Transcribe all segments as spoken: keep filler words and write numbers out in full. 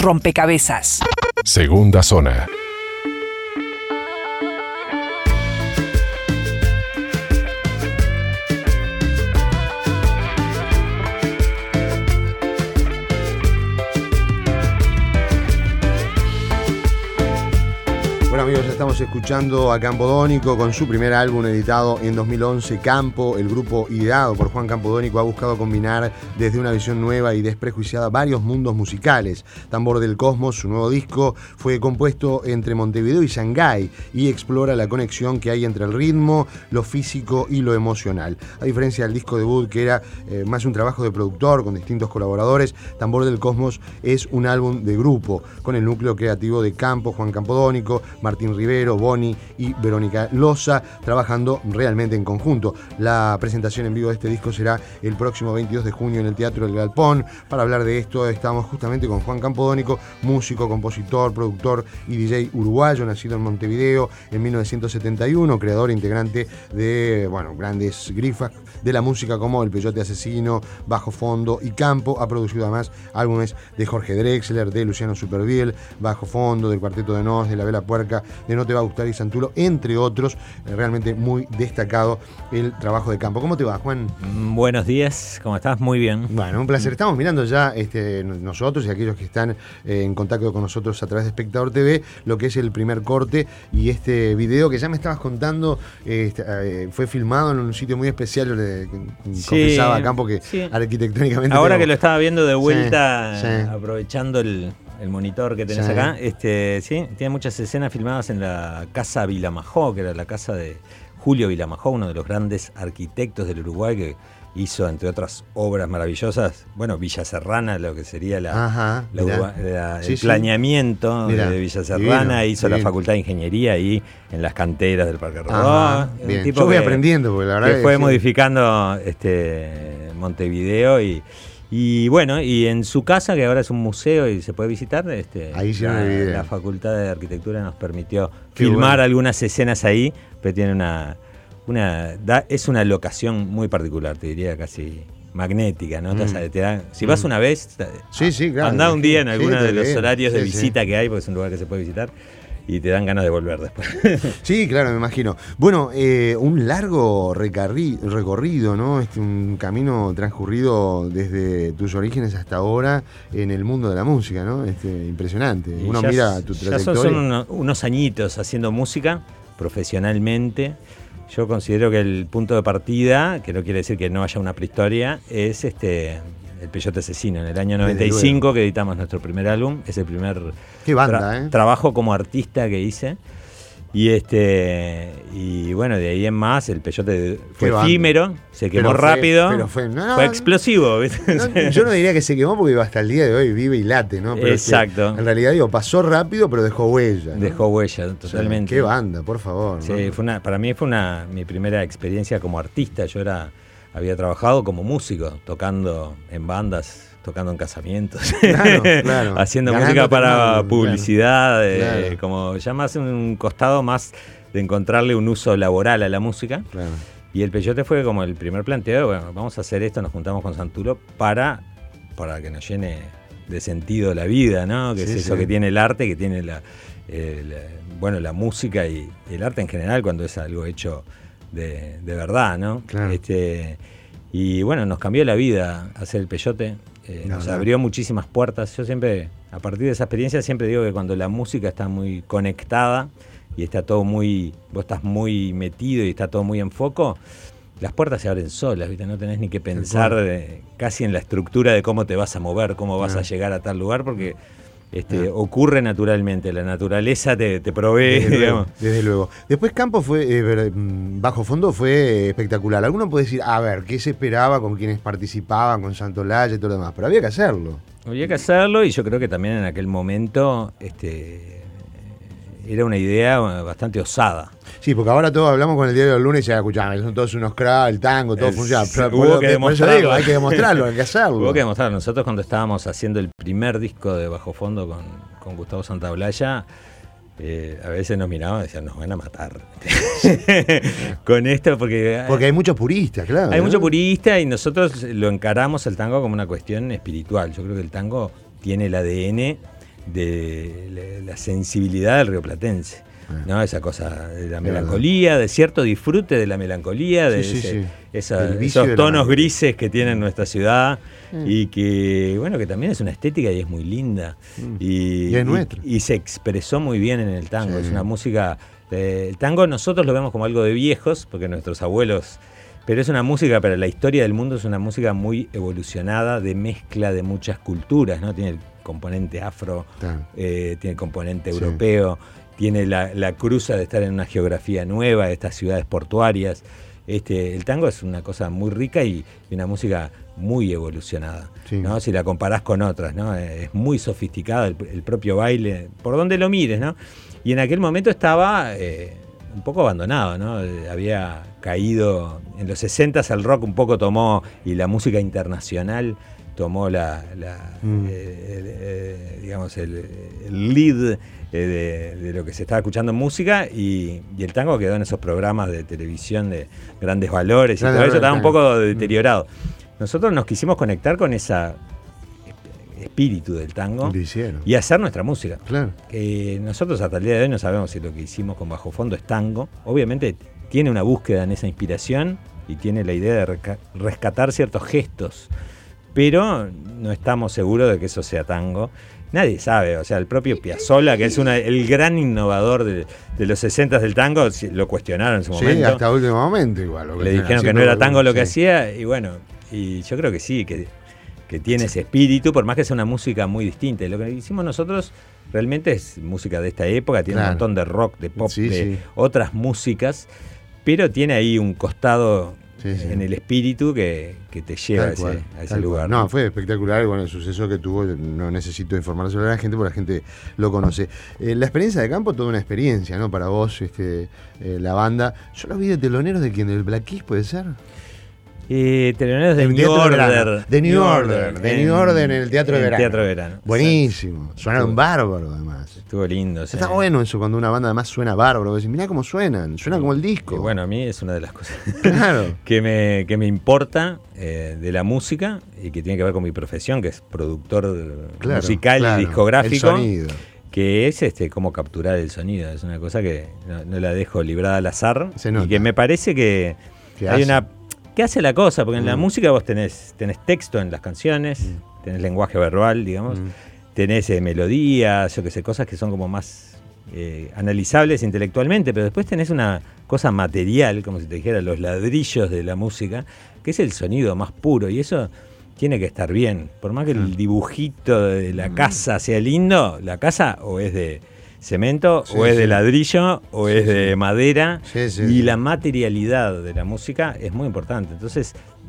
rompecabezas. Segunda zona. Bueno, amigos, estamos escuchando a Campodónico con su primer álbum editado en dos mil once, Campo. El grupo ideado por Juan Campodónico ha buscado combinar desde una visión nueva y desprejuiciada varios mundos musicales. Tambor del Cosmos, su nuevo disco, fue compuesto entre Montevideo y Shanghái y explora la conexión que hay entre el ritmo, lo físico y lo emocional. A diferencia del disco debut, que era eh, más un trabajo de productor con distintos colaboradores, Tambor del Cosmos es un álbum de grupo, con el núcleo creativo de Campo, Juan Campodónico, Martín Rivero, Boni y Verónica Loza, trabajando realmente en conjunto. La presentación en vivo de este disco será el próximo veintidós de junio en el Teatro del Galpón. Para hablar de esto estamos justamente con Juan Campodónico, músico, compositor, productor y D J uruguayo, nacido en Montevideo en mil novecientos setenta y uno, creador e integrante de bueno, grandes grifas de la música como El Peyote Asesino, Bajo Fondo y Campo. Ha producido además álbumes de Jorge Drexler, de Luciano Superviel, Bajo Fondo, del Cuarteto de Nos, de La Vela Puerca, de No Te Va a Gustar y Santulo, entre otros. Eh, realmente muy destacado el trabajo de Campo. ¿Cómo te va, Juan? Buenos días, ¿cómo estás? Muy bien. Bueno, un placer. Estamos mirando ya este, nosotros y aquellos que están eh, en contacto con nosotros a través de Espectador T V, lo que es el primer corte y este video que ya me estabas contando, eh, eh, fue filmado en un sitio muy especial. Yo le sí, confesaba a Campo que sí. arquitectónicamente... Ahora tengo... que lo estaba viendo de vuelta, sí, sí. aprovechando el... el monitor que tenés sí. acá, este, sí, tiene muchas escenas filmadas en la Casa Vilamajó, que era la casa de Julio Vilamajó, uno de los grandes arquitectos del Uruguay, que hizo, entre otras obras maravillosas, bueno, Villa Serrana, lo que sería la, Ajá, la, mirá. la Sí, el sí. planeamiento Mirá, de Villa Serrana, divino, hizo divino. la Facultad de Ingeniería ahí en las canteras del Parque Rodó. Ajá, Un bien. tipo Yo voy que, aprendiendo, porque la verdad que que fue sí. modificando este, Montevideo y Y bueno, y en su casa, que ahora es un museo y se puede visitar, este, ahí sí la, me la Facultad de Arquitectura nos permitió Qué filmar bueno. algunas escenas ahí, pero tiene una, una da, es una locación muy particular, te diría casi magnética, ¿no? Mm. Te, te da, si vas una vez, sí, sí, claro, andá un día en alguno sí, de los bien. horarios sí, de sí. visita que hay, porque es un lugar que se puede visitar, y te dan ganas de volver después. Sí, claro, me imagino. Bueno, eh, un largo recarri- recorrido, ¿no? Este, un camino transcurrido desde tus orígenes hasta ahora en el mundo de la música, ¿no? Este, impresionante. Y Uno ya, mira tu ya trayectoria. son, son unos, unos añitos haciendo música profesionalmente. Yo considero que el punto de partida, que no quiere decir que no haya una prehistoria, es este El Peyote Asesino. En el año noventa y cinco, que editamos nuestro primer álbum, es el primer Qué banda, tra- ¿eh? trabajo como artista que hice. Y este y bueno, de ahí en más, el Peyote fue efímero, se quemó pero fue, rápido, pero fue, no, no, fue explosivo. ¿viste? No, yo no diría que se quemó porque hasta el día de hoy vive y late, ¿no? Pero Exacto. Es que, en realidad, digo, pasó rápido, pero dejó huella, ¿no? Dejó huella, totalmente. O sea, qué banda, por favor. Sí, ¿no? fue una, para mí fue una mi primera experiencia como artista. Yo era había trabajado como músico, tocando en bandas, tocando en casamientos, Claro, claro. haciendo Ganándote música para mal, publicidad, claro, eh, claro. como ya más un costado más de encontrarle un uso laboral a la música. Claro. Y el Peyote fue como el primer planteo, bueno, vamos a hacer esto, nos juntamos con Santulo para, para que nos llene de sentido la vida, ¿no? Que Sí, es eso sí. que tiene el arte, que tiene la, eh, la- bueno, la música y, y el arte en general cuando es algo hecho de, de verdad, ¿no? Claro. Este, y bueno, nos cambió la vida hacer el Peyote, eh, La nos verdad. abrió muchísimas puertas. Yo siempre, a partir de esa experiencia, siempre digo que cuando la música está muy conectada y está todo muy, vos estás muy metido y está todo muy en foco, las puertas se abren solas, ¿viste? No tenés ni que pensar de, casi en la estructura de cómo te vas a mover, cómo vas Ah. a llegar a tal lugar, porque este, Ah. ocurre naturalmente, la naturaleza te, te provee, Desde luego, digamos. desde luego. Después Campo fue, eh, ver- mm, Bajo Fondo fue espectacular. Alguno puede decir, a ver, ¿qué se esperaba con quienes participaban, con Santolaya y todo lo demás? Pero había que hacerlo. Había que hacerlo y yo creo que también en aquel momento este, era una idea bastante osada. Sí, porque ahora todos hablamos con el diario del lunes y ya escuchamos, son todos unos cracks, el tango, todo Es- funciona. Pero hubo por- que por eso demostrarlo. digo, hay que demostrarlo, hay que hacerlo. Hubo que demostrar. Nosotros cuando estábamos haciendo el primer disco de Bajo Fondo con, con Gustavo Santaolalla, eh, a veces nos miraban y decían, nos van a matar. Con esto, porque... Porque hay muchos puristas, claro. Hay ¿no? mucho purista y nosotros lo encaramos el tango como una cuestión espiritual. Yo creo que el tango tiene el A D N de la, la sensibilidad del rioplatense, ¿no? Esa cosa de la melancolía, de cierto disfrute de la melancolía, de sí, ese, sí, sí. Esa, esos tonos grises que tiene nuestra ciudad mm. y que, bueno, que también es una estética y es muy linda. Mm. Y, y es nuestra. Y, y se expresó muy bien en el tango. Sí. Es una música... Eh, el tango nosotros lo vemos como algo de viejos, porque nuestros abuelos... Pero es una música, para la historia del mundo, es una música muy evolucionada, de mezcla de muchas culturas, ¿no? Tiene el componente afro, eh, tiene el componente sí. europeo, tiene la, la cruza de estar en una geografía nueva, de estas ciudades portuarias. Este, el tango es una cosa muy rica y, y una música muy evolucionada, sí. ¿no? Si la comparás con otras, ¿no? Es muy sofisticada el, el propio baile, por donde lo mires, ¿no? Y en aquel momento estaba eh, un poco abandonado, ¿no? Había caído, en los sesentas el rock un poco tomó, y la música internacional tomó la, la mm. eh, el, eh, digamos, el, el lead de, de lo que se estaba escuchando en música, y, y el tango quedó en esos programas de televisión de Grandes Valores, claro, y todo eso estaba un poco deteriorado. Nosotros nos quisimos conectar con ese espíritu del tango y hacer nuestra música. Claro. Que nosotros hasta el día de hoy no sabemos si lo que hicimos con Bajo Fondo es tango. Obviamente tiene una búsqueda en esa inspiración y tiene la idea de rescatar ciertos gestos, pero no estamos seguros de que eso sea tango. Nadie sabe, o sea, el propio Piazzolla, que es una, el gran innovador de, de los sesentas del tango, lo cuestionaron en su momento. Sí, hasta último momento igual. Le dijeron que no era tango lo que hacía, y bueno, y yo creo que sí, que, que tiene sí. ese espíritu, por más que sea una música muy distinta. Lo que hicimos nosotros realmente es música de esta época, tiene claro. un montón de rock, de pop, sí, de sí. otras músicas, pero tiene ahí un costado... Sí, sí. en el espíritu que, que te lleva a ese, cual, a ese lugar. No, fue espectacular con el suceso que tuvo. No necesito informar sobre la gente porque la gente lo conoce. Eh, la experiencia de campo, toda una experiencia, ¿no? Para vos, este, eh, la banda. Yo los vi de teloneros de quien, del Black Keys, ¿puede ser? Eh, teloneros de New Order. De New Order. De New Order en el Teatro de Verano. Teatro de Verano. Buenísimo. Suenaron bárbaro, además. Estuvo lindo. Sí. Está bueno eso cuando una banda además suena bárbaro. Decís, mirá cómo suenan. Suena como el disco. Y bueno, a mí es una de las cosas claro. que, me, que me importa eh, de la música y que tiene que ver con mi profesión, que es productor claro, musical claro. y discográfico. El sonido. Que es este cómo capturar el sonido. Es una cosa que no, no la dejo librada al azar. Y que me parece que hay hace? una... ¿Qué hace la cosa? Porque en mm. la música vos tenés, tenés texto en las canciones, mm. tenés lenguaje verbal, digamos, mm. tenés eh, melodías, yo qué sé, cosas que son como más eh, analizables intelectualmente, pero después tenés una cosa material, como si te dijera los ladrillos de la música, que es el sonido más puro, y eso tiene que estar bien. Por más que el dibujito de la casa sea lindo, la casa o es de cemento, sí, o es sí. de ladrillo, o sí, es de sí. madera, sí, sí, y sí. la materialidad de la música es muy importante. Entonces,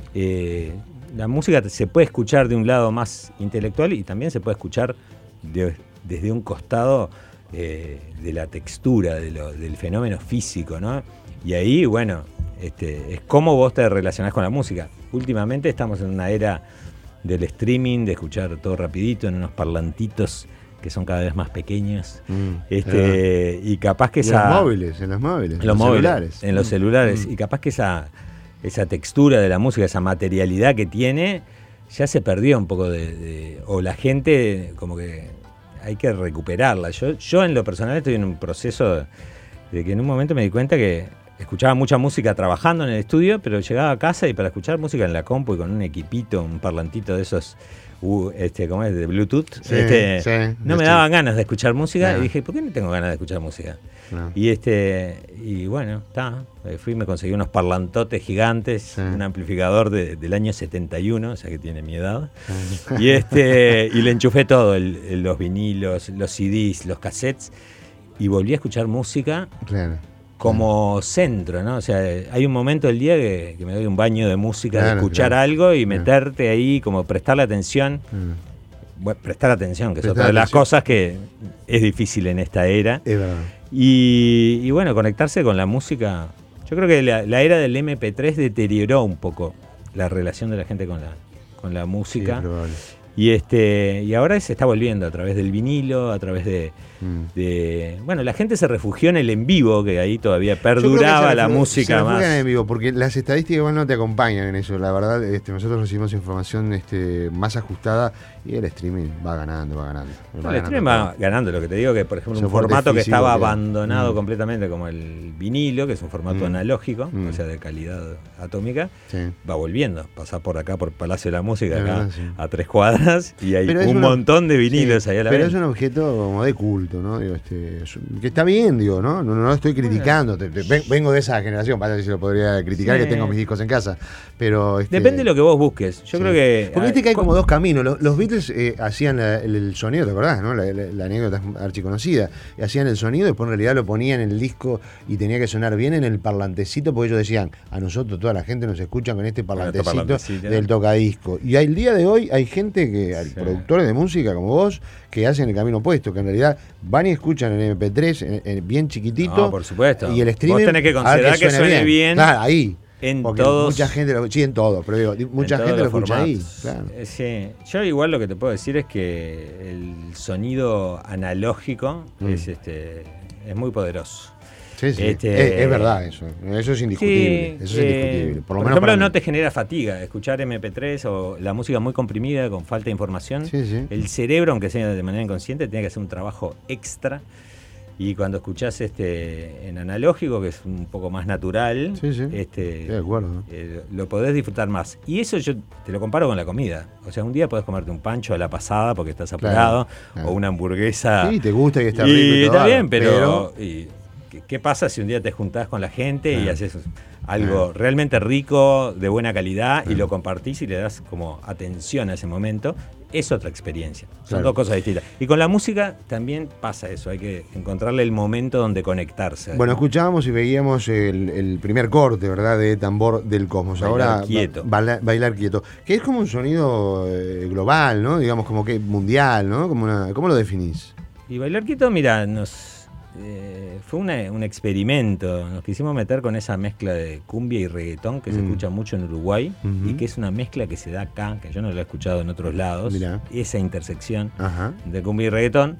eh, la música se puede escuchar de un lado más intelectual y también se puede escuchar de, desde un costado eh, de la textura, de lo, del fenómeno físico, ¿no? Y ahí, bueno, este, es cómo vos te relacionás con la música. Últimamente estamos en una era del streaming, de escuchar todo rapidito en unos parlantitos que son cada vez más pequeños, mm, este, y capaz que y esa... En los móviles, en los móviles, en los, los móviles, celulares. En los celulares, mm. y capaz que esa, esa textura de la música, esa materialidad que tiene, ya se perdió un poco de, de... o la gente como que hay que recuperarla. Yo, yo en lo personal estoy en un proceso de, de que en un momento me di cuenta que escuchaba mucha música trabajando en el estudio, pero llegaba a casa y para escuchar música en la compu y con un equipito, un parlantito de esos... Uh, este, ¿cómo es? De Bluetooth, sí, este, sí, no me daban ganas de escuchar música no. y dije, ¿por qué no tengo ganas de escuchar música? No. Y este, y bueno, está, fui y me conseguí unos parlantotes gigantes, sí. un amplificador de, del año setenta y uno, o sea que tiene mi edad, sí. y este, y le enchufé todo, el, el, los vinilos, los C Ds, los cassettes, y volví a escuchar música. Claro. Como centro, ¿no? O sea, hay un momento del día que, que me doy un baño de música, claro, de escuchar claro, algo y claro. meterte ahí, como prestarle atención. Mm. Bueno, prestar atención, que prestar es otra de las atención. Cosas que es difícil en esta era. Es verdad. Y, y bueno, conectarse con la música. Yo creo que la, la era del eme pe tres deterioró un poco la relación de la gente con la, con la música. Sí, Y este y ahora se está volviendo a través del vinilo, a través de, mm. de... Bueno, la gente se refugió en el en vivo, que ahí todavía perduraba la música se más. en el vivo, porque las estadísticas igual no te acompañan en eso. La verdad, este, nosotros recibimos información este, más ajustada y el streaming va ganando, va ganando. Va el ganando streaming va ganando. Lo que te digo que, por ejemplo, un formato que estaba que... abandonado mm. completamente, como el vinilo, que es un formato mm. analógico, mm. o sea, de calidad atómica, sí. va volviendo. Pasa por acá, por Palacio de la Música, acá, verdad, sí. a tres cuadras. Y hay un una, montón de vinilos sí, ahí a la Pero vez. es un objeto como de culto, ¿no? Digo, este, que está bien, digo, ¿no? No, no lo estoy criticando. Bueno. Te, te, vengo de esa generación, para ver si lo podría criticar, sí. que tengo mis discos en casa. Pero este, depende de lo que vos busques. Yo sí. creo que. Porque viste que hay como dos caminos. Los, los Beatles eh, hacían la, el, el sonido, ¿te acordás? ¿No? La, la, la anécdota es archiconocida. Hacían el sonido, después en realidad lo ponían en el disco y tenía que sonar bien en el parlantecito, porque ellos decían, a nosotros toda la gente nos escucha con este parlantecito, parlantecito. del tocadisco. Y al día de hoy hay gente que, sí. productores de música como vos, que hacen el camino opuesto, que en realidad van y escuchan en eme pe tres en, en, bien chiquitito. No, por supuesto. Y el streaming. Vos tenés que considerar que, que suene bien. bien. Claro, ahí. En porque todos. Mucha gente lo, sí, en todo, pero digo, mucha gente lo escucha ahí. Claro. Sí. Yo igual lo que te puedo decir es que el sonido analógico mm. es este es muy poderoso. Sí, sí. Este, es, es verdad eso. Eso es indiscutible. Sí, eso es eh, indiscutible. Por, lo por menos ejemplo, no te genera fatiga escuchar eme pe tres o la música muy comprimida con falta de información. Sí, sí. El cerebro, aunque sea de manera inconsciente, tiene que hacer un trabajo extra. Y cuando escuchás este en analógico, que es un poco más natural, sí, sí. este sí, de acuerdo. Eh, lo podés disfrutar más. Y eso yo te lo comparo con la comida. O sea, un día podés comerte un pancho a la pasada porque estás apurado, claro, claro. o una hamburguesa. Sí, te gusta y está rico. Y está bien, pero... pero y, ¿qué pasa si un día te juntás con la gente claro. y haces algo claro. realmente rico, de buena calidad, claro. y lo compartís y le das como atención a ese momento? Es otra experiencia. Son claro. dos cosas distintas. Y con la música también pasa eso. Hay que encontrarle el momento donde conectarse. Bueno, ¿no? Escuchábamos y veíamos el, el primer corte, ¿verdad?, de Tambor del Cosmos. Bailar Ahora, quieto. Ba bailar quieto. Que es como un sonido eh, global, ¿no? Digamos como que mundial, ¿no? Como una, ¿cómo lo definís? Y Bailar Quieto, mira, nos... Eh, fue una, un experimento. Nos quisimos meter con esa mezcla de cumbia y reggaetón que mm. se escucha mucho en Uruguay uh-huh. y que es una mezcla que se da acá, que yo no lo he escuchado en otros lados. Mirá. Esa intersección Ajá. de cumbia y reggaetón.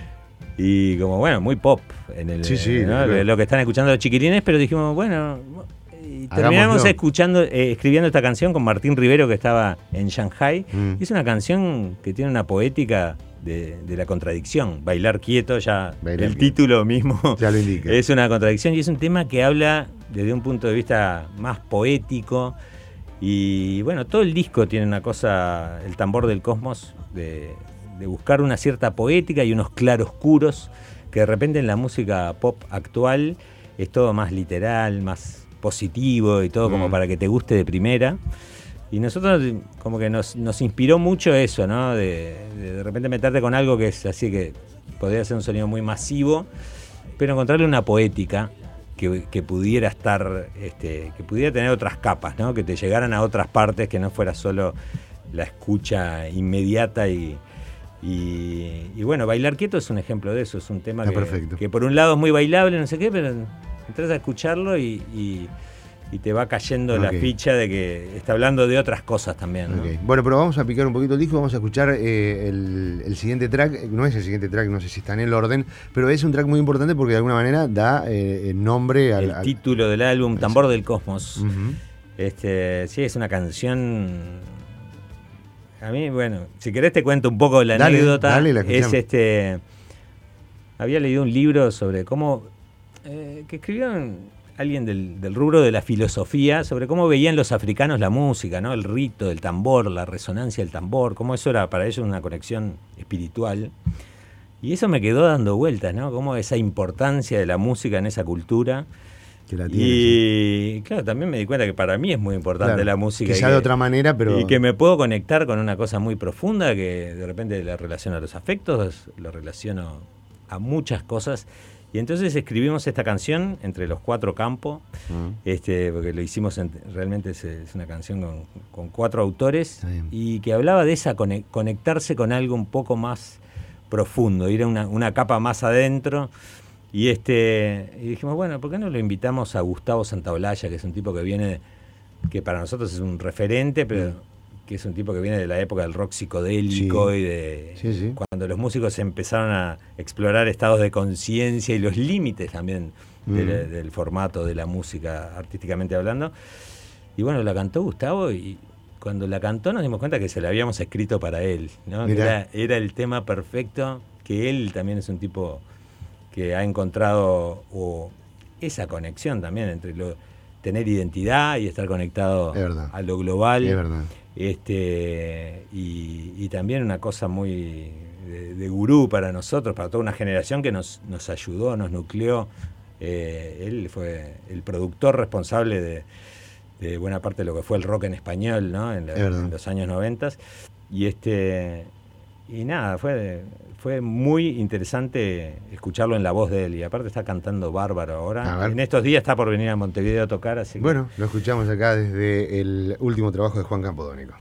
Y como bueno, muy pop en el, sí, sí, ¿no? lo, lo que están escuchando los chiquilines, pero dijimos, bueno, y terminamos Hagámoslo. escuchando, eh, escribiendo esta canción con Martín Rivero, que estaba en Shanghai. Mm. Y es una canción que tiene una poética De, de la contradicción. Bailar quieto, ya Bailar el quieto. título mismo ya lo indica. Es una contradicción y es un tema que habla desde un punto de vista más poético. Y bueno, todo el disco tiene una cosa, el Tambor del Cosmos, de, de buscar una cierta poética y unos claroscuros que de repente en la música pop actual es todo más literal, más positivo y todo mm. como para que te guste de primera. Y nosotros como que nos, nos inspiró mucho eso, ¿no? De, de de repente meterte con algo que es así, que podría ser un sonido muy masivo, pero encontrarle una poética que, que pudiera estar, este, que pudiera tener otras capas, ¿no? Que te llegaran a otras partes, que no fuera solo la escucha inmediata y, y, y bueno, Bailar Quieto es un ejemplo de eso, es un tema que, que por un lado es muy bailable, no sé qué, pero entras a escucharlo y... y y te va cayendo okay. la ficha de que está hablando de otras cosas también, ¿no? Okay. Bueno, pero vamos a picar un poquito el disco, vamos a escuchar eh, el, el siguiente track. No es el siguiente track, no sé si está en el orden, pero es un track muy importante porque de alguna manera da eh, nombre al... El al... título del álbum, Tambor del Cosmos. Uh-huh. este, sí, es una canción... A mí, bueno, si querés te cuento un poco la dale, anécdota. Dale, la es este... Había leído un libro sobre cómo... Eh, que escribieron... alguien del, del rubro de la filosofía, sobre cómo veían los africanos la música, ¿no? El rito del tambor, la resonancia del tambor, cómo eso era para ellos una conexión espiritual. Y eso me quedó dando vueltas, ¿no? Cómo esa importancia de la música en esa cultura. Que la tiene, y sí. claro, también me di cuenta que para mí es muy importante claro, la música. Quizá de otra manera, pero... Y que me puedo conectar con una cosa muy profunda que de repente la relaciono a los afectos, lo relaciono a muchas cosas. Y entonces escribimos esta canción entre los cuatro campos, uh-huh. este, porque lo hicimos, en, realmente es, es una canción con, con cuatro autores, y que hablaba de esa conectarse con algo un poco más profundo, ir a una, una capa más adentro. Y, este, y dijimos, bueno, ¿por qué no lo invitamos a Gustavo Santaolalla, que es un tipo que viene, que para nosotros es un referente, pero... Uh-huh. que es un tipo que viene de la época del rock psicodélico sí. y de sí, sí. cuando los músicos empezaron a explorar estados de conciencia y los límites también mm. de la, del formato de la música, artísticamente hablando. Y bueno, la cantó Gustavo y cuando la cantó nos dimos cuenta que se la habíamos escrito para él, ¿no? Que era, era el tema perfecto, que él también es un tipo que ha encontrado o, esa conexión también entre lo, tener identidad y estar conectado a lo global. Es verdad. Este, y, y también una cosa muy de, de gurú para nosotros, para toda una generación que nos, nos ayudó, nos nucleó. Eh, él fue el productor responsable de, de buena parte de lo que fue el rock en español, ¿no? En, la, en los años noventas. Y este y nada, fue, fue muy interesante escucharlo en la voz de él. Y aparte está cantando bárbaro ahora. En estos días está por venir a Montevideo a tocar. Así que... Bueno, lo escuchamos acá desde el último trabajo de Juan Campodónico.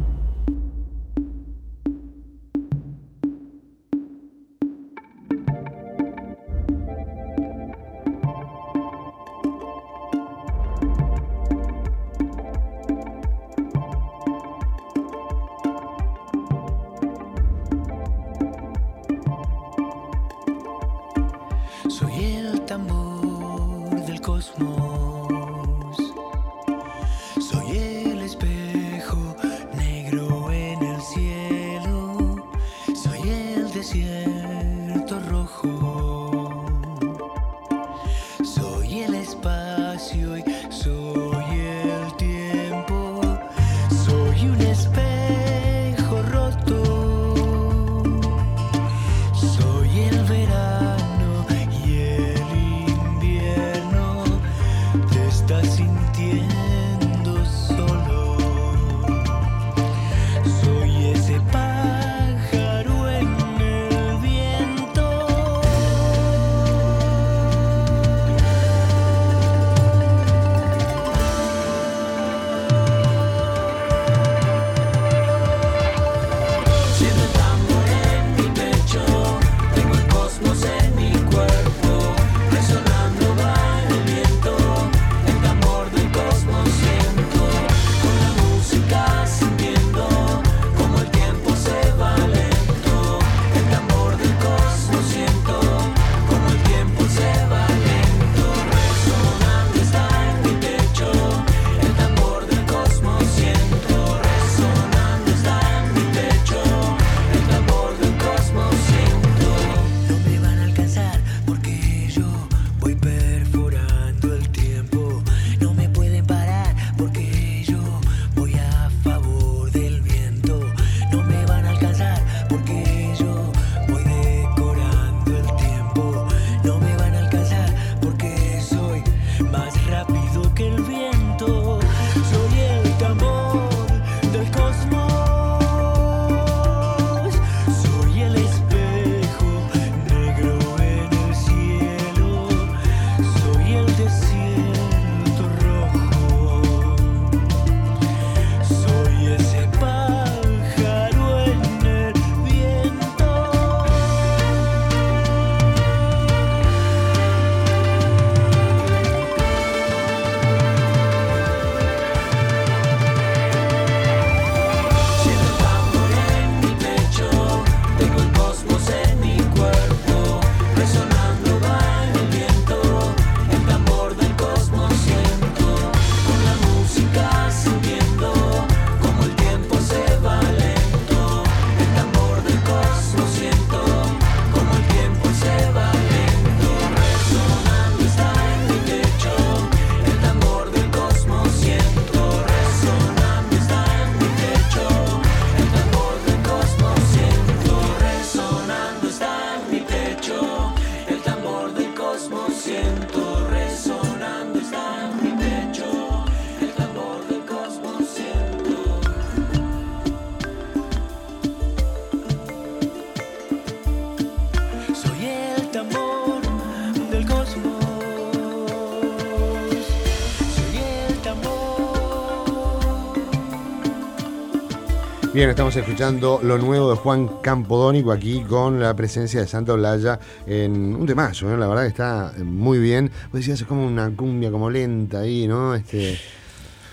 Bien, estamos escuchando lo nuevo de Juan Campodónico aquí con la presencia de Santa Olalla en un temazo, ¿no? La verdad que está muy bien. Vos decías, es como una cumbia como lenta ahí, ¿no? Este...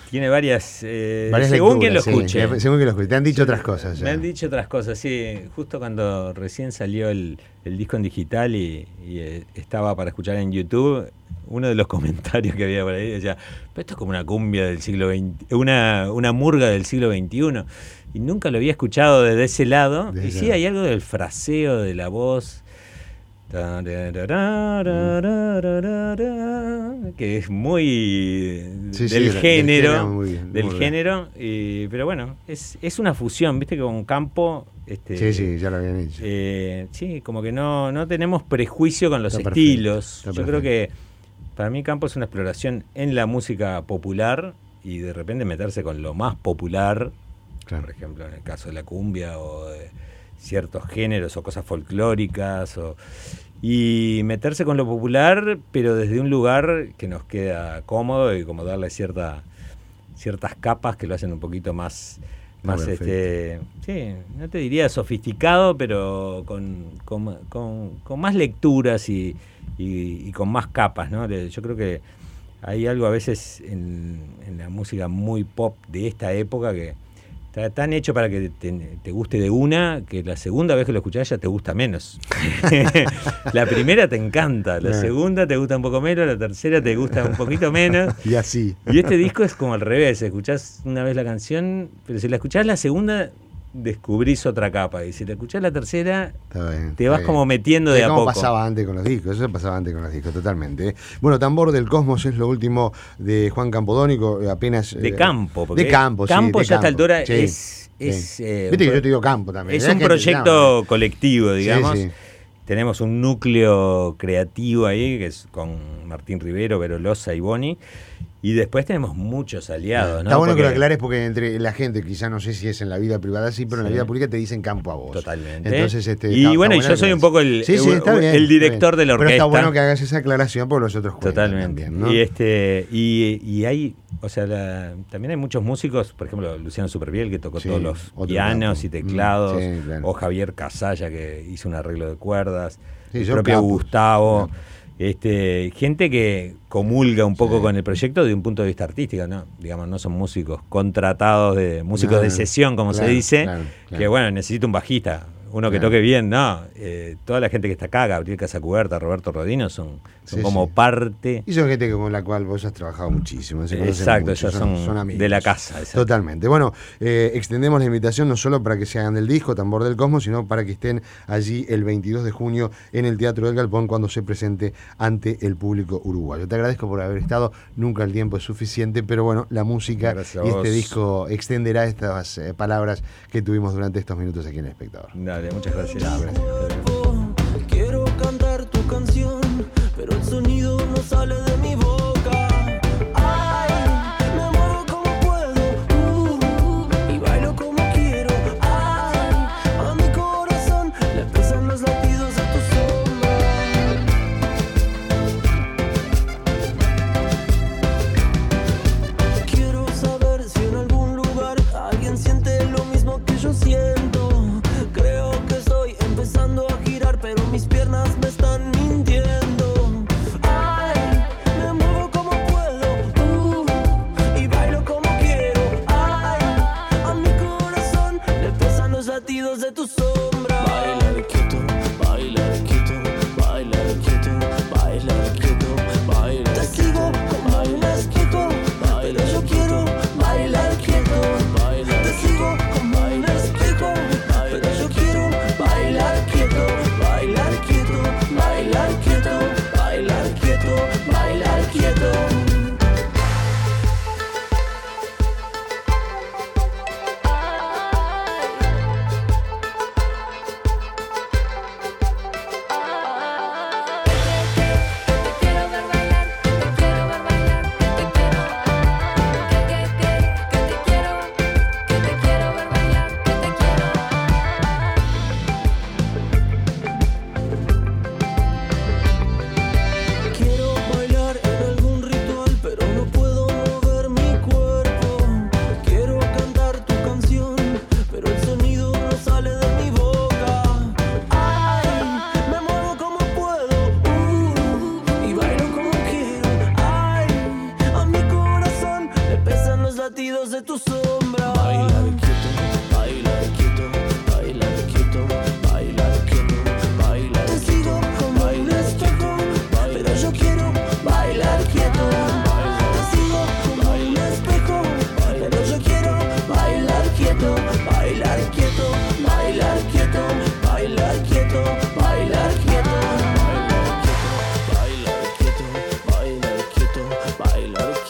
Tiene varias, eh, varias según lecturas, quien lo sí, escuche. según quien lo escuche. Te han dicho otras cosas. Ya. Me han dicho otras cosas, sí. Justo cuando recién salió el, el disco en digital y, y eh, estaba para escuchar en YouTube, uno de los comentarios que había por ahí decía, pero esto es como una cumbia del siglo veinte, una, una murga del siglo veintiuno. Y nunca lo había escuchado desde ese lado. Desde y sí, hay algo del fraseo de la voz, que es muy sí, del sí, género, del género, muy bien, del muy género y, pero bueno, es, es una fusión, viste que con Campo este, sí, sí, ya lo habían dicho. Eh, sí, como que no, no tenemos prejuicio con los está estilos. Yo creo que para mí Campo es una exploración en la música popular y de repente meterse con lo más popular, claro. Por ejemplo en el caso de la cumbia o de ciertos géneros o cosas folclóricas o, y meterse con lo popular pero desde un lugar que nos queda cómodo y como darle cierta ciertas capas que lo hacen un poquito más más oh, este sí, no te diría sofisticado pero con, con, con, con más lecturas y, y, y con más capas, ¿no? Yo creo que hay algo a veces en, en la música muy pop de esta época que está tan hecho para que te, te guste de una, que la segunda vez que lo escuchás ya te gusta menos. La primera te encanta, la segunda te gusta un poco menos, la tercera te gusta un poquito menos. Y así. Y este disco es como al revés, escuchás una vez la canción, pero si la escuchás la segunda, descubrís otra capa. Y si la escuchás la tercera, bien, te vas bien. como metiendo de a poco. Como pasaba antes con los discos, eso pasaba antes con los discos, totalmente. Bueno, Tambor del Cosmos es lo último de Juan Campodónico, apenas... De eh, campo. De campo, sí. Campo de ya a esta altura sí, es... es sí. eh, Viste que yo te digo campo también. Es un proyecto colectivo, digamos. Sí, sí. Tenemos un núcleo creativo ahí, que es con Martín Rivero, Vero Loza y Boni. Y después tenemos muchos aliados, ¿no? Está bueno porque... que lo aclares porque entre la gente, quizá no sé si es en la vida privada, sí, pero en sí. la vida pública te dicen campo a vos. Totalmente. Entonces, este, y está, bueno, está y yo soy un poco el, sí, sí, el, bien, el director de la orquesta. Pero está bueno que hagas esa aclaración porque los otros cuentan Totalmente. También, ¿no? Y, este, y, y hay, o sea, la, también hay muchos músicos, por ejemplo, Luciano Superviel, que tocó sí, todos los pianos campo. y teclados, mm, sí, claro. o Javier Casalla, que hizo un arreglo de cuerdas, sí, el propio capo. Gustavo... No. Este, gente que comulga un poco sí. con el proyecto de un punto de vista artístico, ¿no? Digamos, no son músicos contratados de músicos no, de sesión, como claro, se dice, claro, claro. que bueno, necesita un bajista, uno que claro. toque bien, no. Eh, toda la gente que está acá, Gabriel Casacuberta, Roberto Rodino, son, son sí, como sí. parte. Y son gente con la cual vos has trabajado muchísimo. Se Exacto, mucho, ellos son, son, son amigos. De la casa. Exacto. Totalmente. Bueno, eh, extendemos la invitación no solo para que se hagan del disco Tambor del Cosmos, sino para que estén allí el veintidós de junio en el Teatro del Galpón cuando se presente ante el público uruguayo. Te agradezco por haber estado, nunca el tiempo es suficiente, pero bueno, la música y este disco extenderá estas eh, palabras que tuvimos durante estos minutos aquí en El Espectador. Dale, muchas gracias. Chao, gracias. Quiero cantar tu canción, pero el sonido no sale de mi boca. Ay, me muevo como puedo, uh, y bailo como quiero. Ay, a mi corazón le pesan los latidos de tu sombra. Quiero saber si en algún lugar alguien siente lo mismo que yo siento. Creo que estoy empezando a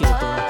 roto.